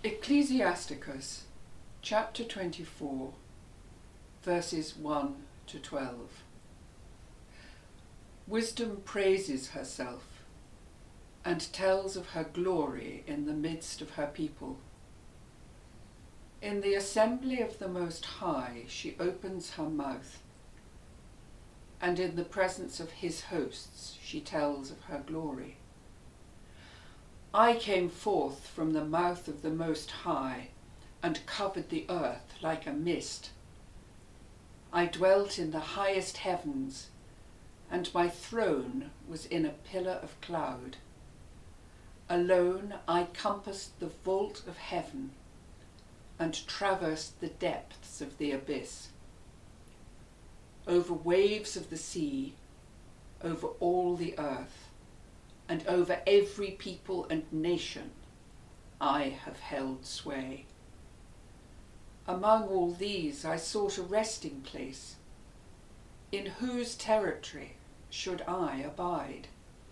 Ecclesiasticus, chapter 24, verses 1 to 12. Wisdom praises herself and tells of her glory in the midst of her people. In the assembly of the Most High she opens her mouth, and in the presence of his hosts she tells of her glory. I came forth from the mouth of the Most High and covered the earth like a mist. I dwelt in the highest heavens, and my throne was in a pillar of cloud. Alone I compassed the vault of heaven and traversed the depths of the abyss. Over waves of the sea, over all the earth, and over every people and nation, I have held sway. Among all these I sought a resting place. In whose territory should I abide?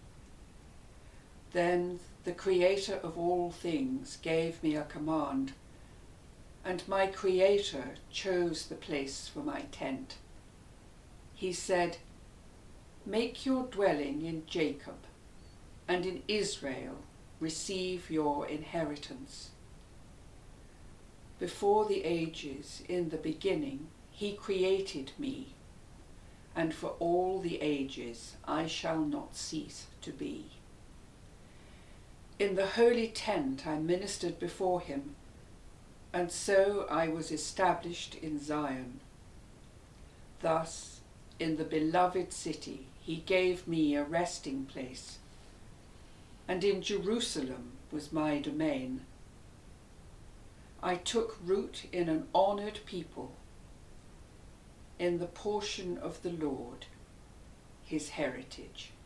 Then the Creator of all things gave me a command, and my Creator chose the place for my tent. He said, "Make your dwelling in Jacob, and in Israel receive your inheritance. Before the ages, in the beginning, he created me, and for all the ages I shall not cease to be. In the holy tent I ministered before him, and so I was established in Zion. Thus, in the beloved city, he gave me a resting place, and in Jerusalem was my domain. I took root in an honored people, in the portion of the Lord, his heritage."